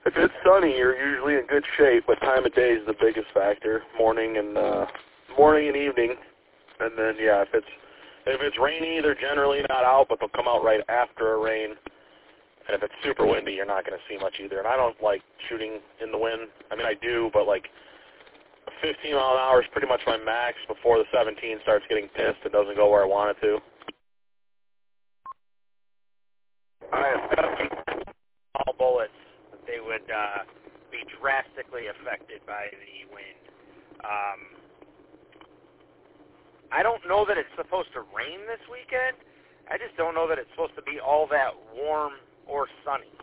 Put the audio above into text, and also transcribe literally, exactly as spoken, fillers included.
If it's sunny, you're usually in good shape, but time of day is the biggest factor. Morning and uh, morning and evening, and then yeah, if it's if it's rainy, they're generally not out, but they'll come out right after a rain. And if it's super windy, you're not going to see much either. And I don't like shooting in the wind. I mean, I do, but like fifteen mile an hour is pretty much my max before the seventeen starts getting pissed and doesn't go where I want it to. All right, all bullets, they would uh, be drastically affected by the wind. Um, I don't know that it's supposed to rain this weekend. I just don't know that it's supposed to be all that warm or sunny.